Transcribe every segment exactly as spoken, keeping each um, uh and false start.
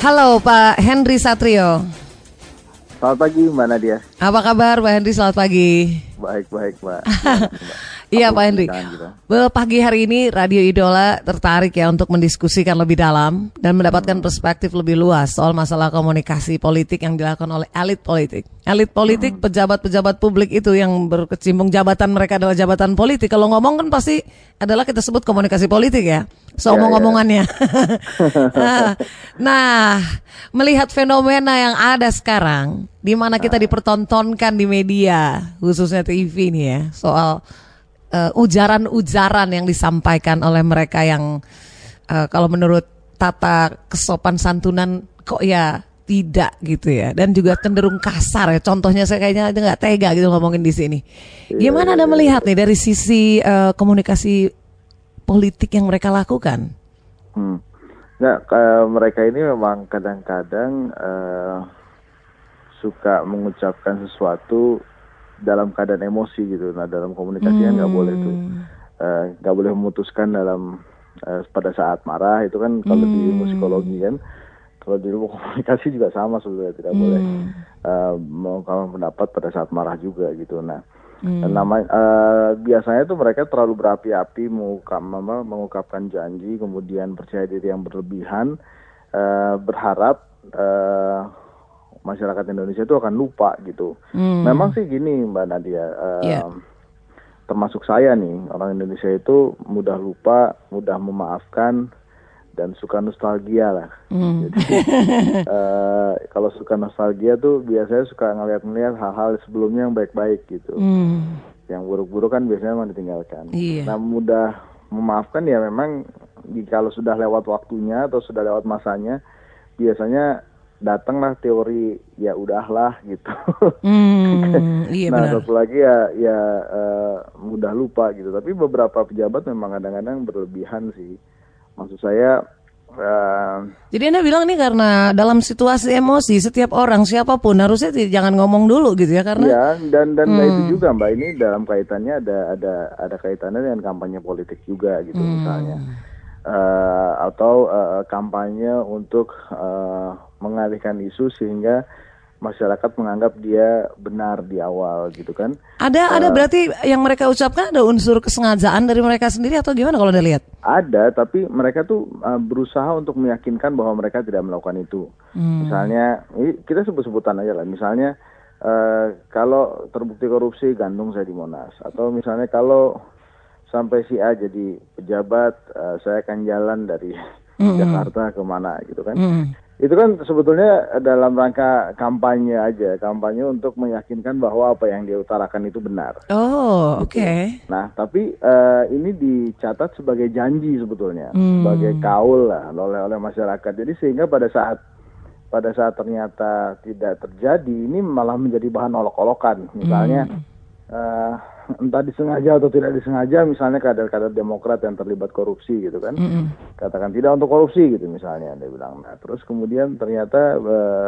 Halo Pak Henry Satrio. Selamat pagi Mbak Nadia. Apa kabar Pak Henry? Selamat pagi. Baik-baik Mbak. Iya Pak Henry. Pagi hari ini Radio Idola tertarik ya untuk mendiskusikan lebih dalam dan mendapatkan perspektif lebih luas soal masalah komunikasi politik yang dilakukan oleh elit politik. Elit politik, pejabat-pejabat publik itu yang berkecimpung jabatan mereka adalah jabatan politik. Kalau ngomong kan pasti adalah kita sebut komunikasi politik ya. So omong-omongannya. Nah, melihat fenomena yang ada sekarang, di mana kita dipertontonkan di media, khususnya T V nih ya, soal uh, ujaran-ujaran yang disampaikan oleh mereka yang uh, kalau menurut tata kesopan santunan kok ya tidak gitu ya, dan juga cenderung kasar ya. Contohnya saya kayaknya nggak tega gitu ngomongin di sini. Gimana Anda melihat nih dari sisi uh, komunikasi politik yang mereka lakukan? Hmm. Nah, uh, mereka ini memang kadang-kadang uh, suka mengucapkan sesuatu dalam keadaan emosi gitu. Nah, dalam komunikasinya nggak hmm. boleh tuh, nggak uh, boleh memutuskan dalam uh, pada saat marah. Itu kan kalau hmm. di ilmu psikologi kan. Kalau di ilmu komunikasi juga sama sebenarnya, tidak hmm. boleh uh, mengungkapkan pendapat pada saat marah juga gitu. Nah, hmm. nama uh, biasanya tuh mereka terlalu berapi-api mengungkap, mengungkapkan janji, kemudian percaya diri yang berlebihan, uh, berharap uh, masyarakat Indonesia itu akan lupa gitu. Hmm. Memang sih gini Mbak Nadia, uh, yeah. termasuk saya nih, orang Indonesia itu mudah lupa, mudah memaafkan, dan suka nostalgia lah. Mm. Jadi uh, kalau suka nostalgia tuh biasanya suka ngeliat-ngeliat hal-hal sebelumnya yang baik-baik gitu. Mm. Yang buruk-buruk kan biasanya memang ditinggalkan. Yeah. Nah, mudah memaafkan ya memang kalau sudah lewat waktunya atau sudah lewat masanya, biasanya datanglah teori ya udahlah gitu. Mm, iya, nah benar. Satu lagi ya ya uh, mudah lupa gitu. Tapi beberapa pejabat memang kadang-kadang berlebihan sih. Maksud saya, uh, jadi Anda bilang ini karena dalam situasi emosi setiap orang siapapun harusnya jangan ngomong dulu gitu ya, karena iya, dan dan hmm. itu juga Mbak, ini dalam kaitannya ada ada ada kaitannya dengan kampanye politik juga gitu hmm. misalnya, uh, atau uh, kampanye untuk uh, mengalihkan isu sehingga masyarakat menganggap dia benar di awal gitu kan. Ada uh, ada berarti yang mereka ucapkan ada unsur kesengajaan dari mereka sendiri atau gimana kalau Anda lihat? Ada, tapi mereka tuh uh, berusaha untuk meyakinkan bahwa mereka tidak melakukan itu. Hmm. Misalnya, ini kita sebut-sebutan aja lah. Misalnya uh, kalau terbukti korupsi gantung saya di Monas, atau misalnya kalau sampai si A jadi pejabat, uh, saya akan jalan dari hmm. Jakarta kemana gitu kan. Hmm. Itu kan sebetulnya dalam rangka kampanye aja, kampanye untuk meyakinkan bahwa apa yang dia utarakan itu benar. Oh, oke. Gitu. Okay. Nah, tapi uh, ini dicatat sebagai janji sebetulnya, hmm. sebagai kaul lah oleh oleh masyarakat. Jadi sehingga pada saat pada saat ternyata tidak terjadi, ini malah menjadi bahan olok-olokan. Misalnya hmm. uh, entah disengaja atau tidak disengaja, misalnya kader-kader Demokrat yang terlibat korupsi gitu kan, mm-hmm. katakan tidak untuk korupsi gitu misalnya, dia bilang. Nah, terus kemudian ternyata uh,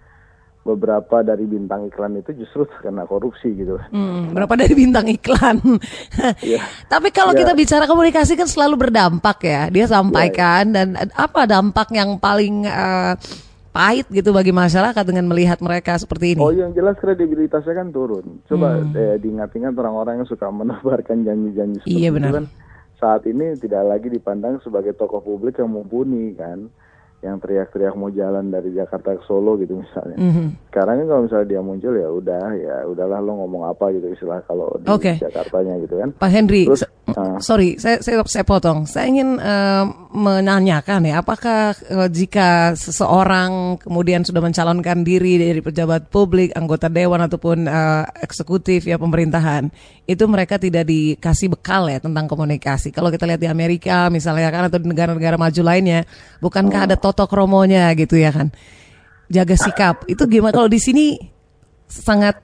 beberapa dari bintang iklan itu justru karena korupsi gitu. Mm, berapa dari bintang iklan? yeah. Tapi kalau yeah. kita bicara komunikasi kan selalu berdampak ya. Dia sampaikan yeah, yeah. dan apa dampak yang paling uh, pahit gitu bagi masyarakat dengan melihat mereka seperti ini? Oh, yang jelas kredibilitasnya kan turun. Coba hmm. eh, diingat-ingat orang-orang yang suka menebarkan janji-janji seperti iya, benar. itu kan saat ini tidak lagi dipandang sebagai tokoh publik yang mumpuni kan, yang teriak-teriak mau jalan dari Jakarta ke Solo gitu misalnya. Mm-hmm. Sekarang kan kalau misalnya dia muncul ya udah ya udahlah lo ngomong apa gitu istilah kalau di okay. Jakartanya gitu kan. Pak Henry, Terus, s- uh, sorry saya, saya saya potong. Saya ingin uh, menanyakan ya, apakah uh, jika seseorang kemudian sudah mencalonkan diri dari pejabat publik, anggota dewan ataupun uh, eksekutif ya pemerintahan, itu mereka tidak dikasih bekal ya tentang komunikasi. Kalau kita lihat di Amerika misalnya kan atau di negara-negara maju lainnya, bukankah ada totok romonya gitu ya kan, jaga sikap itu gimana? Kalau di sini sangat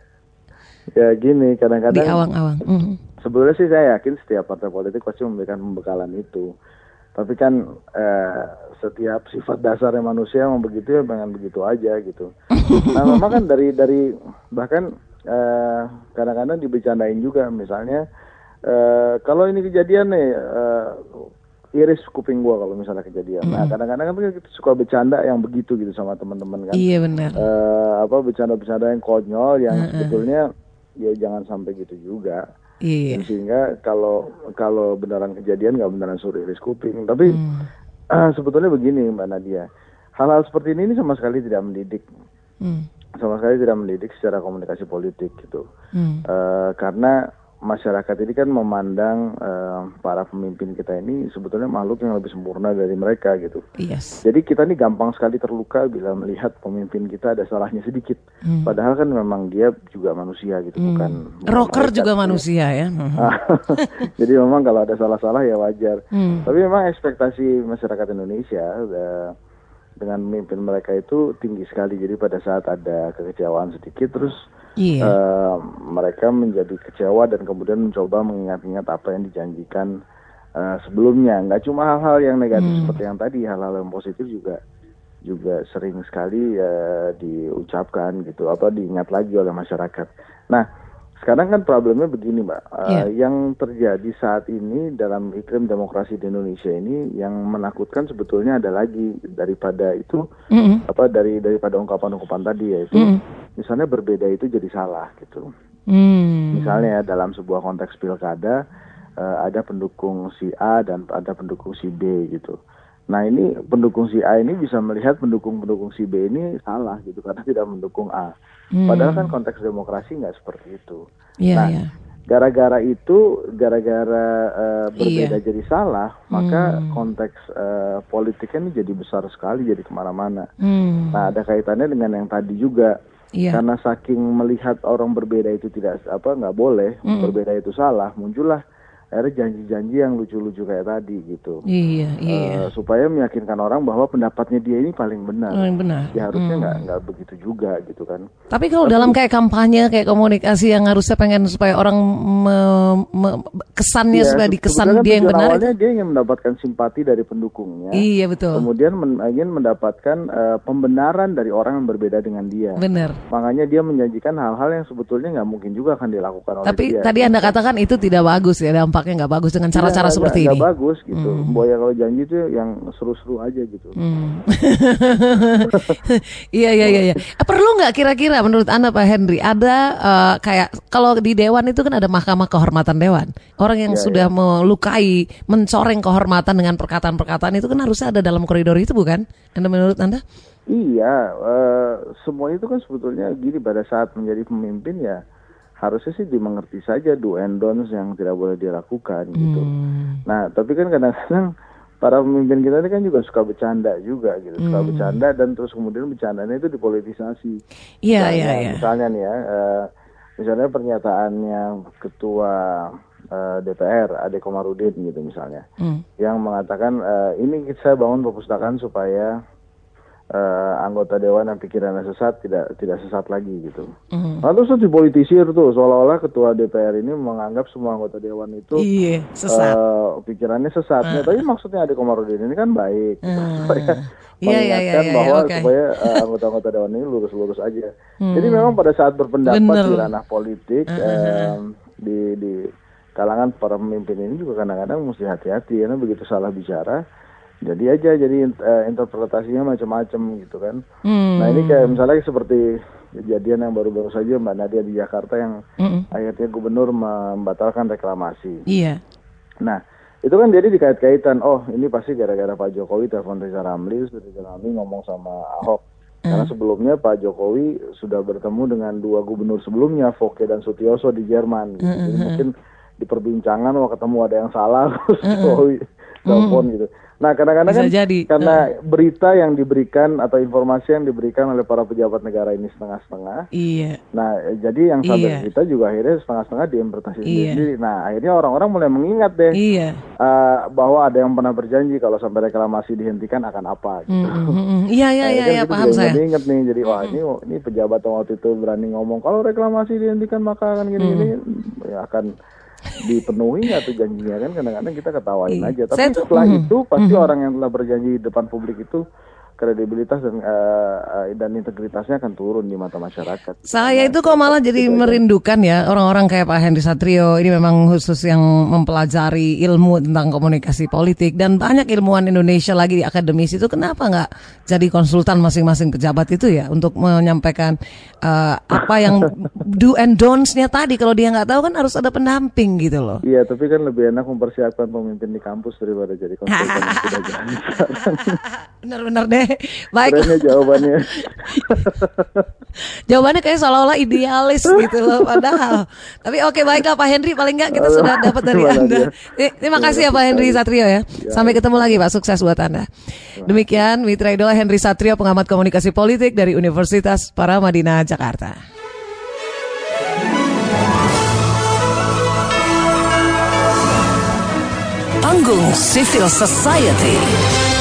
ya gini, kadang-kadang di awang-awang. Mm-hmm. Sebetulnya sih saya yakin setiap partai politik pasti memberikan pembekalan itu, tapi kan eh, setiap sifat dasarnya manusia memang begitu ya, pengen begitu aja gitu. Nah memang kan dari dari bahkan eh, kadang-kadang dibercandain juga, misalnya eh, kalau ini kejadian nih eh, iris kuping gua kalau misalnya kejadian. Mm. Nah kadang-kadang kan kita suka bercanda yang begitu gitu sama teman-teman kan. Iya benar. Uh, apa bercanda-bercanda yang konyol yang Uh-uh. sebetulnya ya jangan sampai gitu juga. Iya. Dan sehingga kalau kalau beneran kejadian nggak beneran suruh iris kuping. Tapi mm. uh, sebetulnya begini Mbak Nadia, hal-hal seperti ini, ini sama sekali tidak mendidik. Mm. Sama sekali tidak mendidik secara komunikasi politik gitu. Mm. Uh, karena masyarakat ini kan memandang uh, para pemimpin kita ini sebetulnya makhluk yang lebih sempurna dari mereka gitu. Yes. Jadi kita ini gampang sekali terluka bila melihat pemimpin kita ada salahnya sedikit. Hmm. Padahal kan memang dia juga manusia gitu, hmm. bukan. Rocker juga gitu manusia ya. Jadi memang kalau ada salah-salah ya wajar. Hmm. Tapi memang ekspektasi masyarakat Indonesia uh, dengan memimpin mereka itu tinggi sekali. Jadi pada saat ada kekecewaan sedikit terus yeah. uh, mereka menjadi kecewa dan kemudian mencoba mengingat-ingat apa yang dijanjikan uh, sebelumnya. Nggak cuma hal-hal yang negatif hmm. seperti yang tadi, hal-hal yang positif juga juga sering sekali uh, diucapkan gitu, atau diingat lagi oleh masyarakat. Nah, sekarang kan problemnya begini Mbak, uh, yeah. yang terjadi saat ini dalam iklim demokrasi di Indonesia ini yang menakutkan sebetulnya ada lagi daripada itu, mm-hmm. apa dari daripada ungkapan-ungkapan tadi yaitu mm-hmm. misalnya berbeda itu jadi salah gitu. Mm. Misalnya dalam sebuah konteks pilkada uh, ada pendukung si A dan ada pendukung si B gitu. Nah ini pendukung si A ini bisa melihat pendukung-pendukung si B ini salah gitu karena tidak mendukung A. Hmm. Padahal kan konteks demokrasi nggak seperti itu. Yeah, nah, yeah. gara-gara itu, gara-gara uh, berbeda yeah. jadi salah, maka hmm. konteks uh, politiknya ini jadi besar sekali, jadi kemana-mana. Hmm. Nah, ada kaitannya dengan yang tadi juga. Yeah. Karena saking melihat orang berbeda itu tidak apa nggak boleh, hmm. berbeda itu salah, muncullah akhirnya janji-janji yang lucu-lucu kayak tadi gitu. Iya, iya. Uh, supaya meyakinkan orang bahwa pendapatnya dia ini paling benar. Paling benar. Ya harusnya nggak hmm. nggak begitu juga gitu kan. Tapi kalau Tapi, dalam kayak kampanye, kayak komunikasi yang harusnya pengen supaya orang me, me, kesannya ya, supaya dikesan kan dia yang benar. Awalnya dia ingin mendapatkan simpati dari pendukungnya. Iya betul. Kemudian men, ingin mendapatkan uh, pembenaran dari orang yang berbeda dengan dia. Benar. Makanya dia menjanjikan hal-hal yang sebetulnya nggak mungkin juga akan dilakukan oleh Tapi dia. Tapi tadi Anda katakan itu tidak bagus ya, dampak nggak bagus dengan cara-cara ya, seperti gak, ini. Gak bagus gitu. Hmm. Boya kalau janji itu yang seru-seru aja gitu. Hmm. Iya iya iya. Ya. Perlu nggak kira-kira menurut Anda Pak Henry ada uh, kayak kalau di Dewan itu kan ada Mahkamah Kehormatan Dewan. Orang yang ya, sudah ya. melukai, mencoreng kehormatan dengan perkataan-perkataan itu kan harusnya ada dalam koridor itu bukan? Anda menurut Anda? Iya. Uh, semua itu kan sebetulnya gini pada saat menjadi pemimpin ya. Harusnya sih dimengerti saja do and don'ts yang tidak boleh dilakukan gitu. Hmm. Nah, tapi kan kadang-kadang para pemimpin kita ini kan juga suka bercanda juga gitu, hmm. suka bercanda dan terus kemudian bercandanya itu dipolitisasi. Iya, iya, iya. Misalnya nih ya, uh, misalnya pernyataannya ketua uh, D P R Ade Komarudin gitu misalnya, hmm. yang mengatakan uh, ini saya bangun perpustakaan supaya Uh, anggota dewan yang pikirannya sesat tidak tidak sesat lagi gitu. Mm. Nah, terus dipolitisir tuh seolah-olah ketua D P R ini menganggap semua anggota dewan itu Iye, sesat. Uh, pikirannya sesat. Uh. Nah, tapi maksudnya Ade Komarudin ini kan baik. Uh. Gitu, supaya yeah, mengingatkan yeah, yeah, bahwa okay. supaya uh, anggota-anggota dewan ini lurus-lurus aja. Hmm. Jadi memang pada saat berpendapat Bener. di ranah politik uh. um, di di kalangan para pemimpin ini juga kadang-kadang mesti hati-hati karena begitu salah bicara. Jadi aja jadi uh, interpretasinya macam-macam gitu kan. Hmm. Nah ini kayak misalnya seperti kejadian yang baru-baru saja Mbak Nadia di Jakarta yang mm-mm. akhirnya gubernur membatalkan reklamasi. Iya. Nah itu kan jadi dikait-kaitan, oh ini pasti gara-gara Pak Jokowi telepon Riza Ramli, Riza Ramli ngomong sama Ahok. Mm. Karena sebelumnya Pak Jokowi sudah bertemu dengan dua gubernur sebelumnya, Foke dan Sutioso di Jerman. Gitu. Jadi mungkin di perbincangan mau ketemu ada yang salah, terus Jokowi telepon mm. gitu. Nah kadang-kadang kan jadi. karena uh. berita yang diberikan atau informasi yang diberikan oleh para pejabat negara ini setengah-setengah. Iya. Nah jadi yang sampai iya. kita juga akhirnya setengah-setengah diinterpretasi iya. sendiri. Nah akhirnya orang-orang mulai mengingat deh iya. uh, bahwa ada yang pernah berjanji kalau sampai reklamasi dihentikan akan apa. Gitu. Mm-hmm. Iya iya iya ya, paham saya. Jadi ingat nih jadi wah ini ini pejabat waktu itu berani ngomong kalau reklamasi dihentikan maka akan gini-gini mm. ya akan dipenuhi atau janjinya kan kadang-kadang kita ketawain I, aja tapi setelah mm, itu pasti mm. orang yang telah berjanji di depan publik itu kredibilitas dan uh, dan integritasnya akan turun di mata masyarakat. Saya itu kok malah jadi merindukan ya orang-orang kayak Pak Henry Satrio. Ini memang khusus yang mempelajari ilmu tentang komunikasi politik, dan banyak ilmuwan Indonesia lagi di akademisi itu kenapa nggak jadi konsultan masing-masing pejabat itu ya untuk menyampaikan uh, apa yang do and don'ts-nya tadi. Kalau dia nggak tahu kan harus ada pendamping gitu loh. Iya, tapi kan lebih enak mempersiapkan pemimpin di kampus daripada jadi konsultan yang sudah jadi. Benar-benar deh. Baik. Kerennya jawabannya. Jawabannya kayak seolah-olah idealis gitu loh, padahal. Tapi oke, baiklah Pak Henry, paling nggak kita sudah dapat dari Anda. Terima kasih ya Pak Henry Satrio ya. Sampai ketemu lagi Pak, sukses buat Anda. Demikian Mitra Idola Henry Satrio, pengamat komunikasi politik dari Universitas Paramadina Jakarta. Panggung Civil Society.